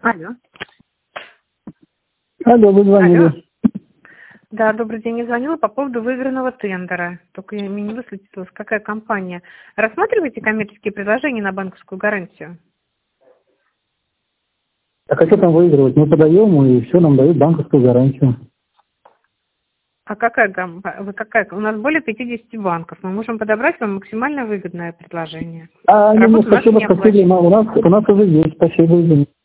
Алло. Алло, вы звонили. Алло. Да, добрый день. Я звонила по поводу выигранного тендера. Только мне не высветилось, какая компания. Рассматриваете коммерческие предложения на банковскую гарантию? Так а что там выигрывать? Мы подаем, и все, нам дают банковскую гарантию. А какая? У нас более 50 банков. Мы можем подобрать вам максимально выгодное предложение. А Работа немножко наша что-то не хотели, оплачивается. у нас уже есть, спасибо.